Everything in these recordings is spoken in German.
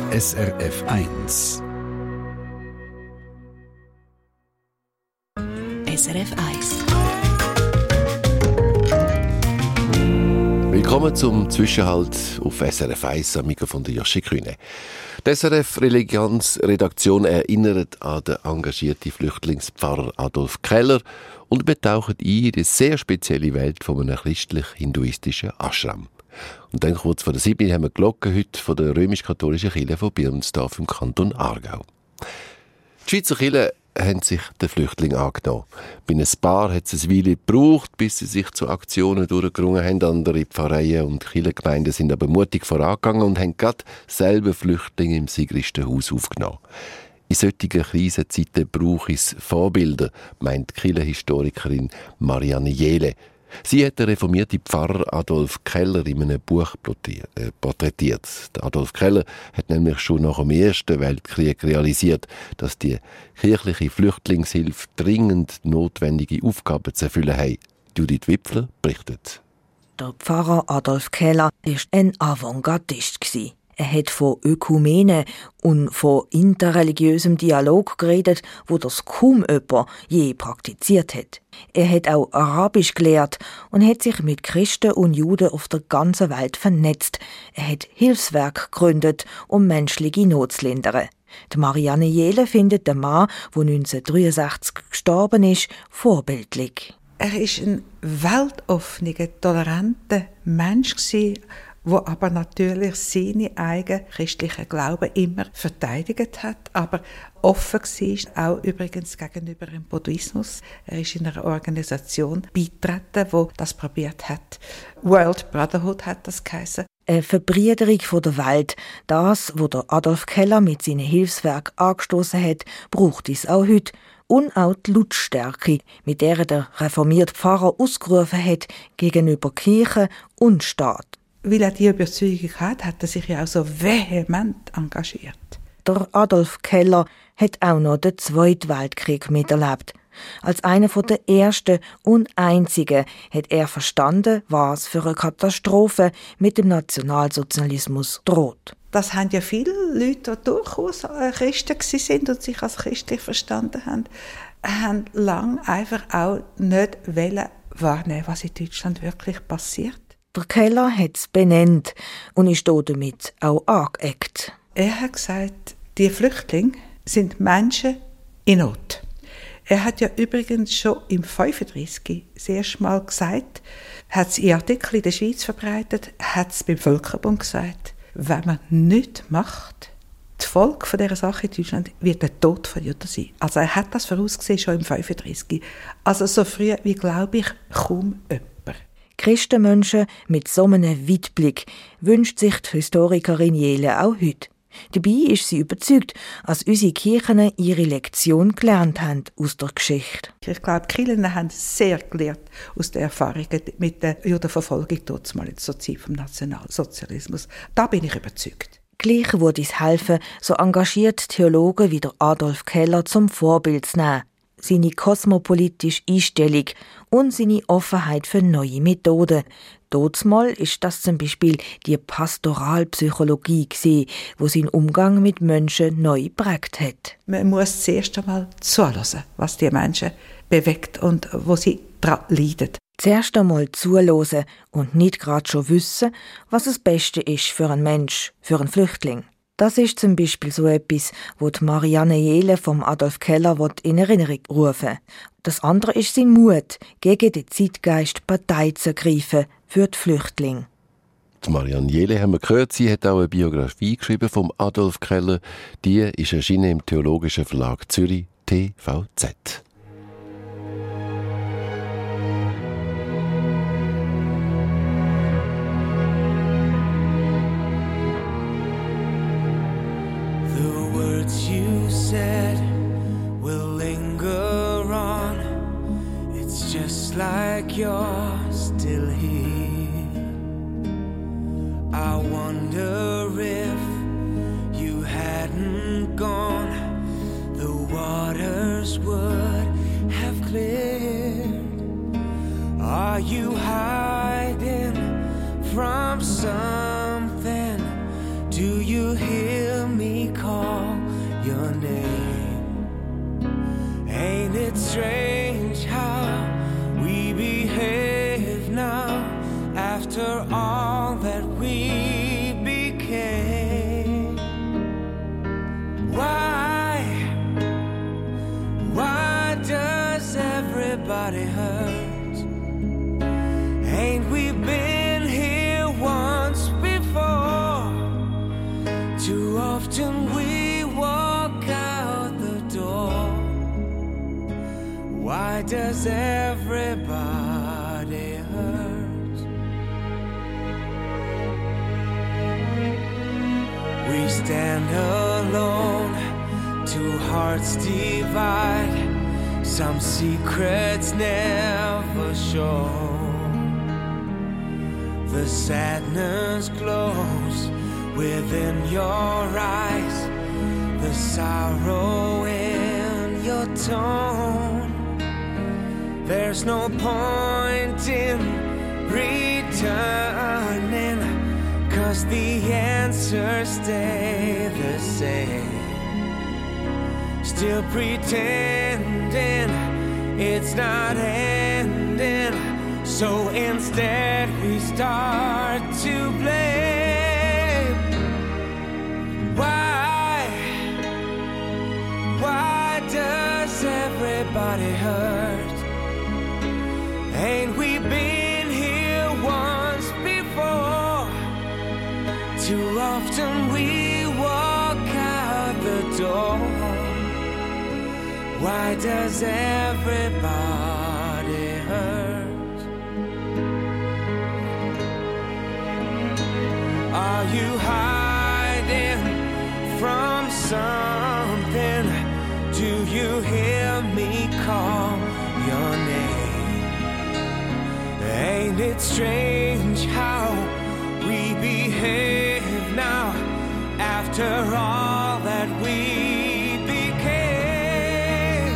SRF 1. SRF 1. Willkommen zum Zwischenhalt auf SRF 1 am Mikrofon von Joshi Kühne. Die SRF-Religionsredaktion erinnert an den engagierten Flüchtlingspfarrer Adolf Keller und betaucht ein in die sehr spezielle Welt von einem christlich-hinduistischen Ashram. Und dann kurz vor der 7 haben wir die Glocke heute von der römisch-katholischen Kirche von Birmensdorf im Kanton Aargau. Die Schweizer Kirche haben sich den Flüchtlingen angenommen. Bei ein paar hat es eine Weile gebraucht, bis sie sich zu Aktionen durchgerungen haben. Andere Pfarreien und Kirchengemeinden sind aber mutig vorangegangen und haben gerade selber Flüchtlinge im Sigristenhaus aufgenommen. In solchen Krisenzeiten braucht es Vorbilder, meint die Kirchenhistorikerin Marianne Jehle. Sie hat den reformierten Pfarrer Adolf Keller in einem Buch porträtiert. Adolf Keller hat nämlich schon nach dem Ersten Weltkrieg realisiert, dass die kirchliche Flüchtlingshilfe dringend notwendige Aufgaben zu erfüllen hat. Judith Wipfler berichtet. Der Pfarrer Adolf Keller war ein Avantgardist. Er hat von Ökumene und von interreligiösem Dialog geredet, wo das kaum jemand je praktiziert hat. Er hat auch Arabisch gelehrt und hat sich mit Christen und Juden auf der ganzen Welt vernetzt. Er hat Hilfswerke gegründet, um menschliche Not zu lindern. Die Marianne Jehle findet den Mann, der 1963 gestorben ist, vorbildlich. Er war ein weltoffener, toleranter Mensch, der aber natürlich seine eigenen christlichen Glauben immer verteidigt hat, aber offen war, auch übrigens gegenüber dem Buddhismus. Er ist in einer Organisation beigetreten, die das probiert hat. World Brotherhood hat das geheißen. Eine Verbrüderung der Welt, das, was der Adolf Keller mit seinen Hilfswerken angestoßen hat, braucht es auch heute. Und auch die Lautstärke, mit der der reformierte Pfarrer ausgerufen hat gegenüber Kirche und Staat. Weil er die Überzeugung hat, hat er sich ja auch so vehement engagiert. Der Adolf Keller hat auch noch den Zweiten Weltkrieg miterlebt. Als einer der ersten und einzigen hat er verstanden, was für eine Katastrophe mit dem Nationalsozialismus droht. Das haben ja viele Leute, die durchaus Christen waren und sich als christlich verstanden haben lange einfach auch nicht wahrnehmen, was in Deutschland wirklich passiert. Der Keller hat es benannt und ist damit auch angeeckt. Er hat gesagt, die Flüchtlinge sind Menschen in Not. Er hat ja übrigens schon im 1935 das erste Mal gesagt, hat es in Artikeln in der Schweiz verbreitet, hat es beim Völkerbund gesagt, wenn man nichts macht, die Folge von dieser Sache in Deutschland wird der Tod von Juden sein. Also er hat das vorausgesehen schon im 1935. Also so früh wie, glaube ich, kaum jemand. Christenmenschen mit so einem Weitblick wünscht sich die Historikerin Jehle auch heute. Dabei ist sie überzeugt, dass unsere Kirchen ihre Lektion gelernt haben aus der Geschichte. Ich glaube, die Kirchen haben sehr gelernt aus den Erfahrungen mit der Judenverfolgung damals zur Zeit des Nationalsozialismus. Da bin ich überzeugt. Gleich würde es helfen, so engagierte Theologen wie der Adolf Keller zum Vorbild zu nehmen. Seine kosmopolitische Einstellung und seine Offenheit für neue Methoden. Dazumal ist das zum Beispiel die Pastoralpsychologie gewesen, wo seinen Umgang mit Menschen neu geprägt hat. Man muss zuerst einmal zuhören, was die Menschen bewegt und wo sie daran leiden. Zuerst einmal zuhören und nicht gerade schon wissen, was das Beste ist für einen Mensch, für einen Flüchtling. Das ist zum Beispiel so etwas, wo die Marianne Jehle vom Adolf Keller in Erinnerung rufen. Das andere ist sein Mut, gegen den Zeitgeist Partei zu ergreifen für die Flüchtlinge. Die Marianne Jehle haben wir gehört, sie hat auch eine Biografie geschrieben vom Adolf Keller. Die ist erschienen im Theologischen Verlag Zürich, TVZ. You said will linger on. It's just like you're still here. I wonder if you hadn't gone, the waters would have cleared. Are you hiding from something? Do you hear me your name. Ain't it strange how we behave now after all that we became? Why does everybody hurt? Ain't we been here once before? Too often we walk out the door. Why does everybody hurt? We stand alone, two hearts divide, some secrets never shown. The sadness glows within your eyes, the sorrow in your tone. There's no point in returning, 'cause the answers stay the same. Still pretending it's not ending, so instead we start to blame. Why does everybody hurt? Ain't we been here once before? Too often we walk out the door. Why does everybody hurt? Are you hiding from something? Do you hear me call your name? Ain't it strange how we behave now after all that we became?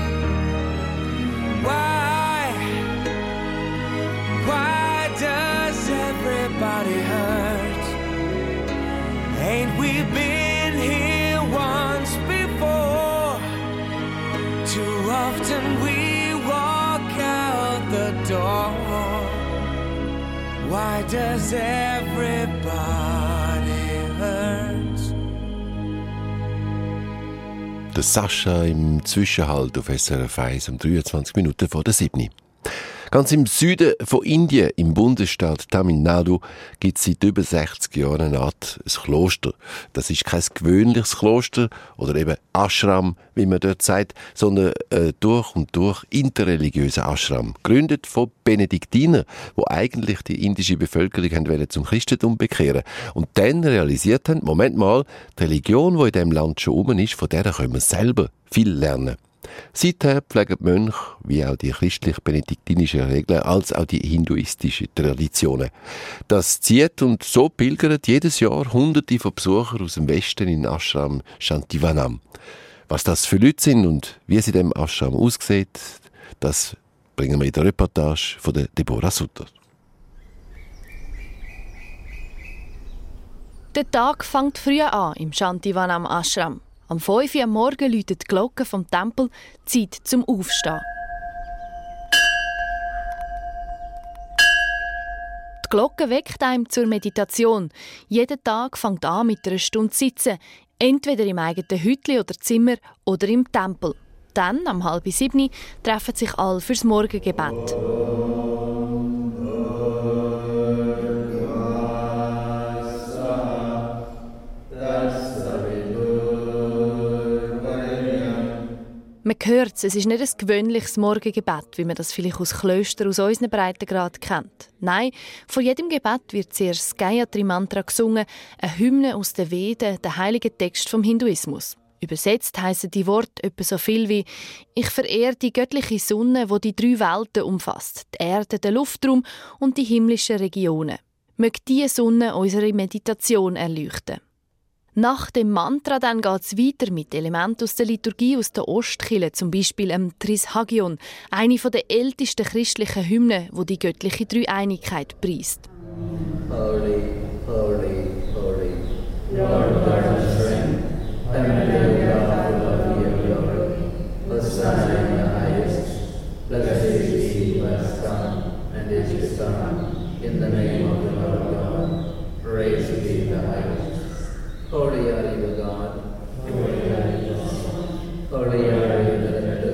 Why does everybody hurt? Ain't we been here once before? Too often we walk out the door. Why does everybody hurt? Der Sascha im Zwischenhalt auf SRF 1 um 23 Minuten vor der 7. Ganz im Süden von Indien, im Bundesstaat Tamil Nadu, gibt es seit über 60 Jahren eine Art ein Kloster. Das ist kein gewöhnliches Kloster oder eben Ashram, wie man dort sagt, sondern durch und durch interreligiöser Ashram. Gegründet von Benediktinern, die eigentlich die indische Bevölkerung wollen zum Christentum bekehren. Und dann realisiert haben, Moment mal, die Religion, die in diesem Land schon rum ist, von der können wir selber viel lernen. Seither pflegen die Mönche, wie auch die christlich-benediktinischen Regeln, als auch die hinduistischen Traditionen. Das zieht und so pilgern jedes Jahr Hunderte von Besuchern aus dem Westen in Ashram Shantivanam. Was das für Leute sind und wie sie dem Ashram aussieht, das bringen wir in der Reportage von der Deborah Sutter. Der Tag fängt früh an im Shantivanam Ashram. Am 5 Uhr am Morgen läuten die Glocken vom Tempel, Zeit zum Aufstehen. Die Glocke weckt einem zur Meditation. Jeden Tag fängt an mit einer Stunde Sitzen, entweder im eigenen Hütli oder Zimmer oder im Tempel. Dann, um 6:30, treffen sich alle fürs Morgengebet. Man hört es ist nicht ein gewöhnliches Morgengebet, wie man das vielleicht aus Klöstern aus unseren Breitengrad kennt. Nein, vor jedem Gebet wird zuerst das Gayatri-Mantra gesungen, eine Hymne aus den Veden, der heilige Text vom Hinduismus. Übersetzt heissen die Worte etwa so viel wie «Ich verehre die göttliche Sonne, die 3 Welten umfasst, die Erde, den Luftraum und die himmlischen Regionen. Möge diese Sonne unsere Meditation erleuchten.» Nach dem Mantra dann geht es weiter mit Elementen aus der Liturgie aus der Ostkirche, zum Beispiel Trishagion, eine der ältesten christlichen Hymnen, die göttliche Dreieinigkeit preist. Holy, holy, holy, Lord God of strength, and the God of Holy are you, God. Holy are you, Holy are you,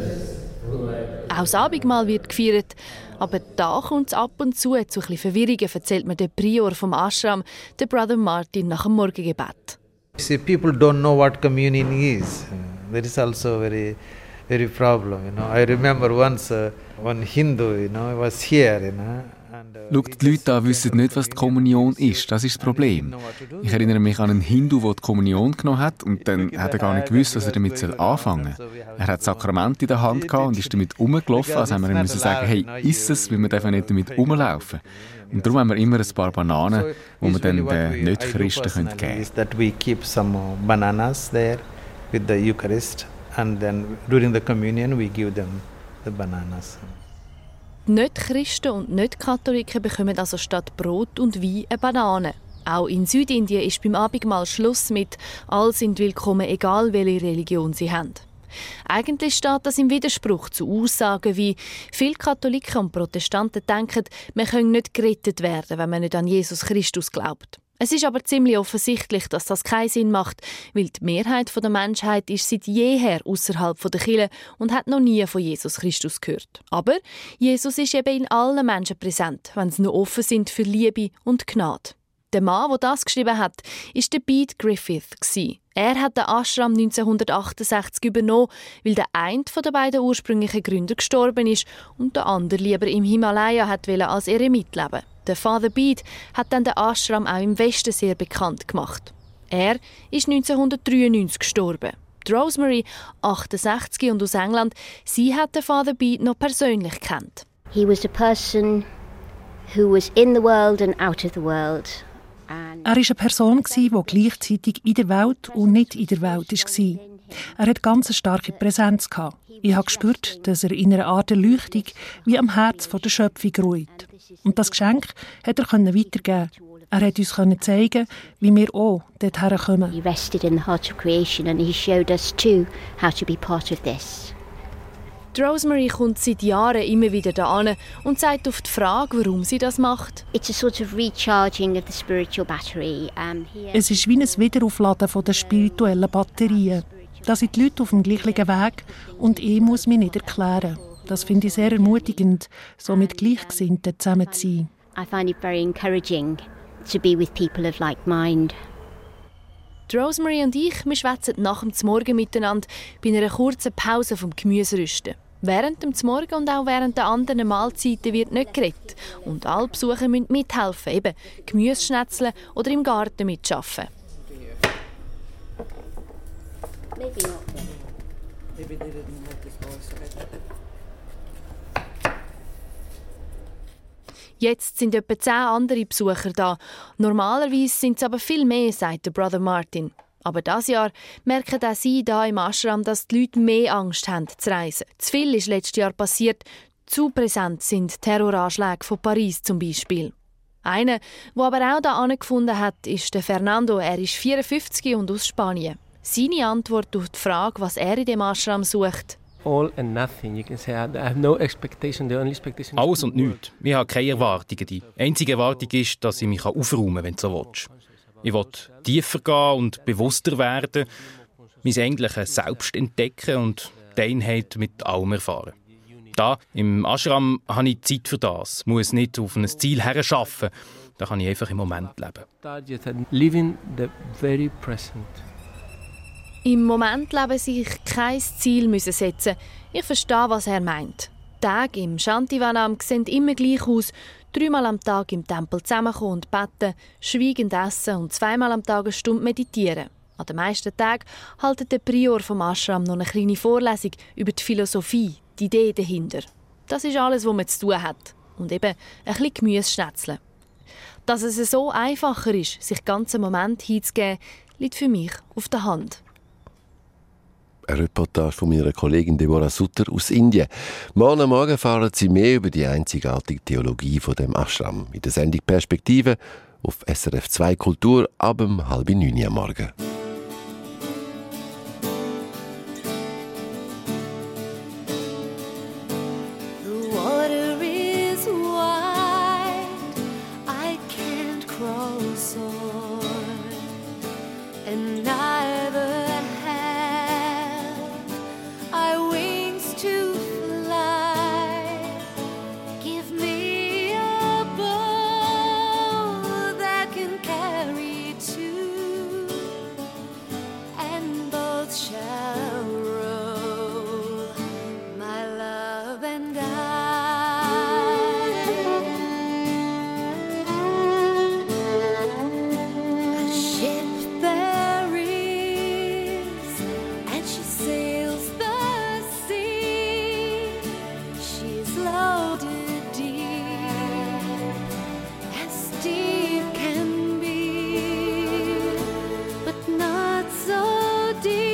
auch das Abendmahl wird gefeiert, aber da kommt es ab und zu ein bisschen Verwirrungen, erzählt mir der Prior vom Ashram, der Brother Martin, nach dem Morgengebet. See, people don't know what communion is. That is also very problem. I remember once one Hindu, was here, Schau, die Leute da wissen nicht, was die Kommunion ist. Das ist das Problem. Ich erinnere mich an einen Hindu, der die Kommunion genommen hat und dann hat er gar nicht gewusst, was er damit anfangen soll. Er hat das Sakrament in der Hand gehabt und ist damit rumgelaufen. Also haben wir ihm sagen, hey, iss es, weil wir dürfen nicht damit rumlaufen. Und darum haben wir immer ein paar Bananen, die wir dann den Nicht-Christen geben können. That we keep some bananas there with the Eucharist and then during the communion we give them the bananas. Nicht-Christen und Nicht-Katholiken bekommen also statt Brot und Wein eine Banane. Auch in Südindien ist beim Abendmahl Schluss mit «Alle sind willkommen, egal welche Religion sie haben». Eigentlich steht das im Widerspruch zu Aussagen wie «Viele Katholiken und Protestanten denken, man könne nicht gerettet werden, wenn man nicht an Jesus Christus glaubt». Es ist aber ziemlich offensichtlich, dass das keinen Sinn macht, weil die Mehrheit der Menschheit ist seit jeher außerhalb der Kirche und hat noch nie von Jesus Christus gehört. Aber Jesus ist eben in allen Menschen präsent, wenn sie nur offen sind für Liebe und Gnade. Der Mann, der das geschrieben hat, war der Bede Griffith. Er hat den Ashram 1968 übernommen, weil der eine der beiden ursprünglichen Gründer gestorben ist und der andere lieber im Himalaya als Eremit leben. Der Father Bede hat dann den Ashram auch im Westen sehr bekannt gemacht. Er ist 1993 gestorben. Die Rosemary, 68 und aus England, sie hat den Father Bede noch persönlich kennt. He was a person who was in the world and out of the world. Er war eine Person, die gleichzeitig in der Welt und nicht in der Welt war. Er hatte ganz eine starke Präsenz. Ich habe gespürt, dass er in einer Art Erleuchtung wie am Herz der Schöpfung ruht. Und das Geschenk konnte er weitergeben. Er konnte uns zeigen, wie wir auch dorthin kommen. He rested in the heart of creation and he showed us too how to be part of this. Die Rosemary kommt seit Jahren immer wieder hierhin und zeigt auf die Frage, warum sie das macht. It's a sort of recharging of the spiritual battery. Es ist wie ein Wiederaufladen der spirituellen Batterien. Da sind die Leute auf dem gleichen Weg und ich muss mich nicht erklären. Das finde ich sehr ermutigend, so mit Gleichgesinnten zusammen zu sein. I find it very encouraging to be with people of like mind. Die Rosemary und ich, wir schwätzen nach dem Zmorgen miteinander bei einer kurzen Pause vom Gemüserüsten. Während dem Zmorgen und auch während der anderen Mahlzeiten wird nicht geredet. Und alle Besucher müssen mithelfen, eben Gemüse schnetzeln oder im Garten mitarbeiten. Jetzt sind etwa 10 andere Besucher da. Normalerweise sind es aber viel mehr, sagt der Brother Martin. Aber dieses Jahr merken auch sie hier im Ashram, dass die Leute mehr Angst haben zu reisen. Zu viel ist letztes Jahr passiert. Zu präsent sind Terroranschläge von Paris zum Beispiel. Einer, der aber auch hier gefunden hat, ist der Fernando. Er ist 54 und aus Spanien. Seine Antwort auf die Frage, was er in dem Ashram sucht: All and nothing. You can say I have no expectation. The only expectation. Alles und nichts. Ich habe keine Erwartungen. Die einzige Erwartung ist, dass ich mich aufräumen kann, wenn du so willst. Ich will tiefer gehen und bewusster werden, mein eigentliches Selbst entdecken und die Einheit mit allem erfahren. Da, im Ashram, habe ich Zeit für das. Ich muss nicht auf ein Ziel herarbeiten. Da kann ich einfach im Moment leben. Living the very present. Im Moment leben sich kein Ziel setzen. Ich verstehe, was er meint. Die Tage im Shantivanam sehen immer gleich aus. 3-mal am Tag im Tempel zusammenkommen und beten, schweigend essen und 2-mal am Tag eine Stunde meditieren. An den meisten Tagen hält der Prior vom Ashram noch eine kleine Vorlesung über die Philosophie, die Idee dahinter. Das ist alles, was man zu tun hat. Und eben ein bisschen Gemüse schnetzeln. Dass es so einfacher ist, sich ganzen Moment hinzugeben, liegt für mich auf der Hand. Eine Reportage von meiner Kollegin Deborah Sutter aus Indien. Morgen am Morgen erfahren Sie mehr über die einzigartige Theologie von dem Ashram. In der Sendung Perspektive auf SRF 2 Kultur ab 8:30 am Morgen. and neither have I wings to fly. Give me a bow that can carry two, and both shall row, my love and I. A ship there is, and she sails the sea. She's loaded deep, as deep can be, but not so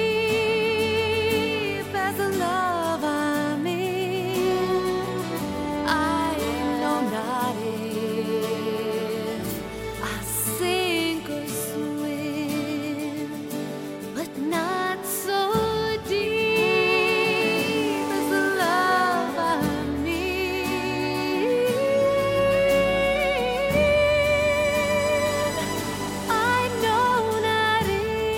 deep as the love I'm in. I know not if I sink or swim, but not so deep as the love I'm in. I know not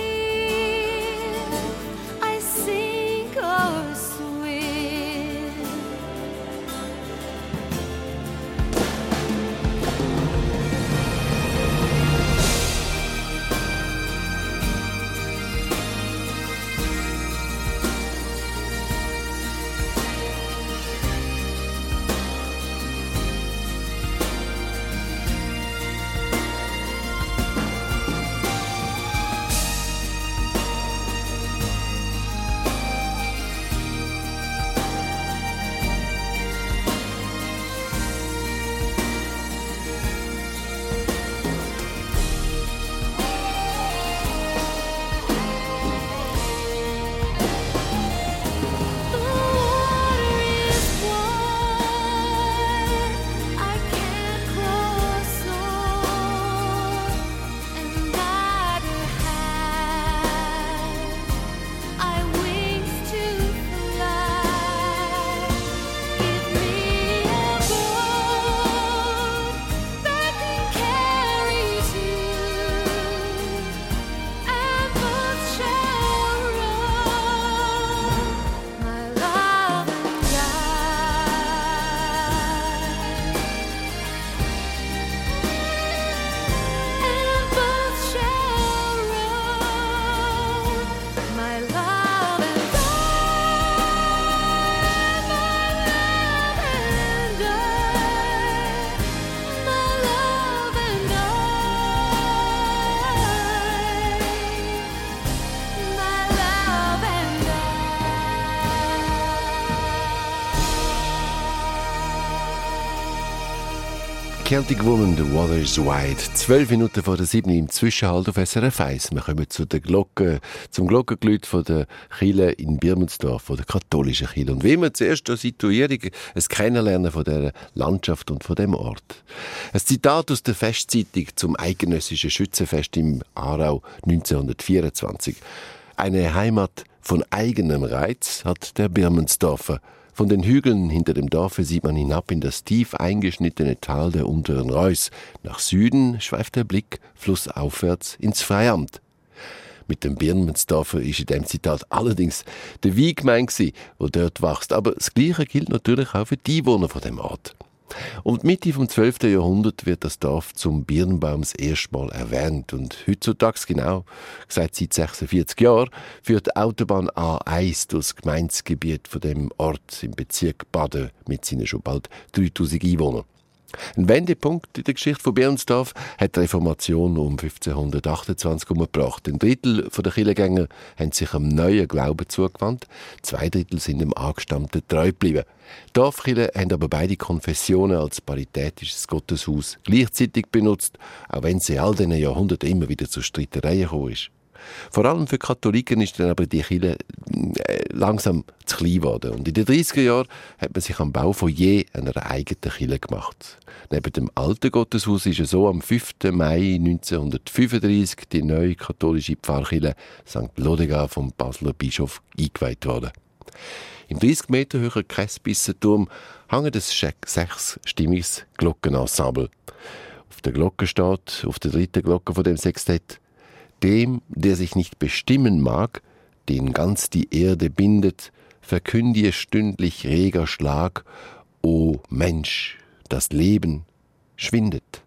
if I sink or swim. The water is wide, I can't cross o'er, and neither have I wings to fly. Give me a boat that can carry two, and both shall row, my love and I. And both shall row, my love and I. My love and I. My love and Celtic Woman, The Water is Wide. 12 Minuten vor der 7 im Zwischenhalt auf SRF 1. Wir kommen zu der Glocke, zum Glockengeläut von der Kirche in Birmensdorf, von der katholischen Kirche. Und wie immer zuerst eine Situierung, ein Kennenlernen von dieser Landschaft und von dem Ort. Ein Zitat aus der Festzeitung zum eidgenössischen Schützenfest im Aarau 1924. Eine Heimat von eigenem Reiz hat der Birmensdorfer. Von den Hügeln hinter dem Dorfe sieht man hinab in das tief eingeschnittene Tal der unteren Reuss. Nach Süden schweift der Blick flussaufwärts ins Freiamt. Mit dem Birmensdorfer ist in diesem Zitat allerdings der Wein gemeint, der dort wächst. Aber das Gleiche gilt natürlich auch für die Einwohner von dem Ort. Und Mitte vom 12. Jahrhundert wird das Dorf zum Birnbaum das erste Mal erwähnt. Und heutzutage, genau gesagt seit 46 Jahren, führt die Autobahn A1 durch das Gemeindegebiet von dem Ort im Bezirk Baden mit seinen schon bald 3000 Einwohnern. Ein Wendepunkt in der Geschichte von Birnsdorf hat die Reformation um 1528 gebracht. Ein Drittel der Kirchengänger haben sich am neuen Glauben zugewandt, 2 Drittel sind dem Angestammten treu geblieben. Die Dorfkirchen haben aber beide Konfessionen als paritätisches Gotteshaus gleichzeitig benutzt, auch wenn es in all diesen Jahrhunderten immer wieder zu Streitereien gekommen ist. Vor allem für Katholiken ist dann aber die Kirche langsam zu klein geworden. Und in den 30er Jahren hat man sich am Bau von je einer eigenen Kirche gemacht. Neben dem alten Gotteshaus ist es so am 5. Mai 1935 die neue katholische Pfarrkirche St. Lodega vom Basler Bischof eingeweiht worden. Im 30 Meter hohen Käsbissenturm hängt ein 6-stimmiges Glockenensemble. Auf der Glocke steht, auf der dritten Glocke von dem Sextett: Dem, der sich nicht bestimmen mag, den ganz die Erde bindet, verkündie stündlich reger Schlag, o Mensch, das Leben schwindet.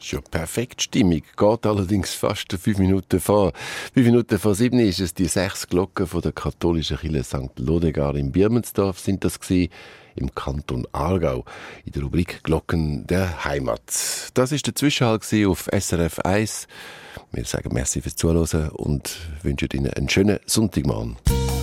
Schon perfekt Stimmung, geht allerdings fast 5 Minuten vor. 5 Minuten vor 7 ist es die 6 Glocken von der katholischen Kirche St. Lodegard in Birmensdorf sind das gewesen, im Kanton Aargau, in der Rubrik Glocken der Heimat. Das ist der Zwischenhalt auf SRF 1. Wir sagen merci fürs Zuhören und wünschen Ihnen einen schönen Sonntagmorgen.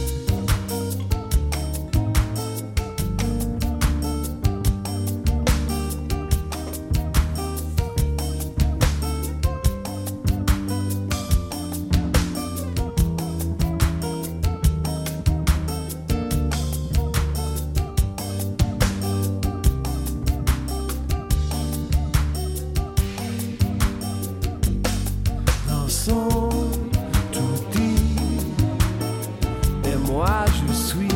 Tout dit, et moi je suis.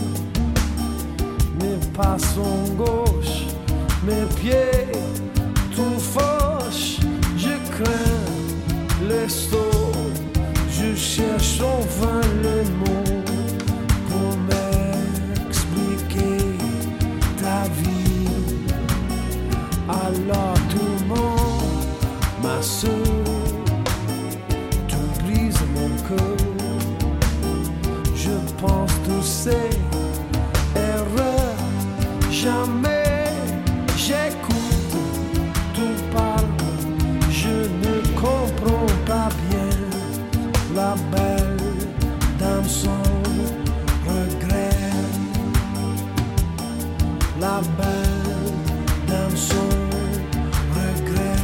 Mes pas sont gauche, mes pieds tout fauche. Je crains les sauts, je cherche enfin les mots pour m'expliquer ta vie. Alors tout le monde, ma soeur, je pense tous ces erreurs, jamais j'écoute, tout parle, je ne comprends pas bien. La belle dame sans regret, la belle dame sans regret.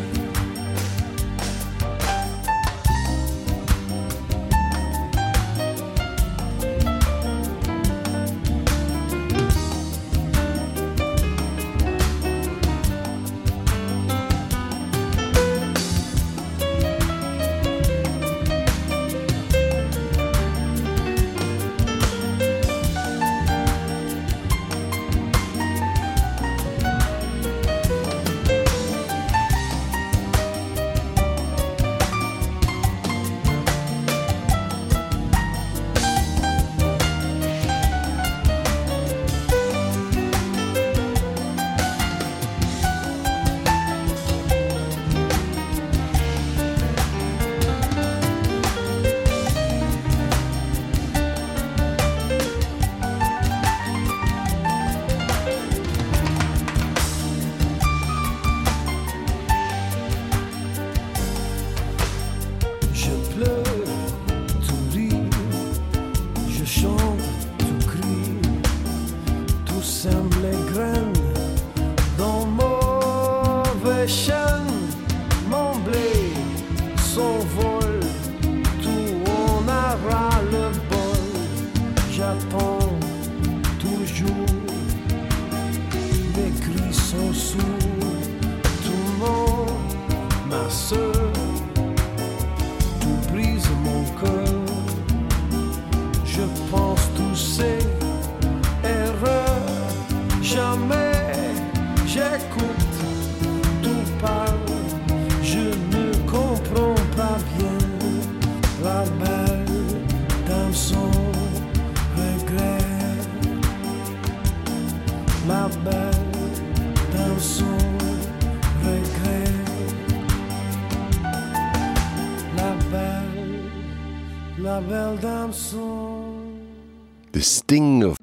The Sting of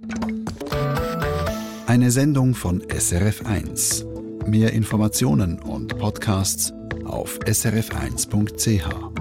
Eine Sendung von SRF 1. Mehr Informationen und Podcasts auf srf1.ch.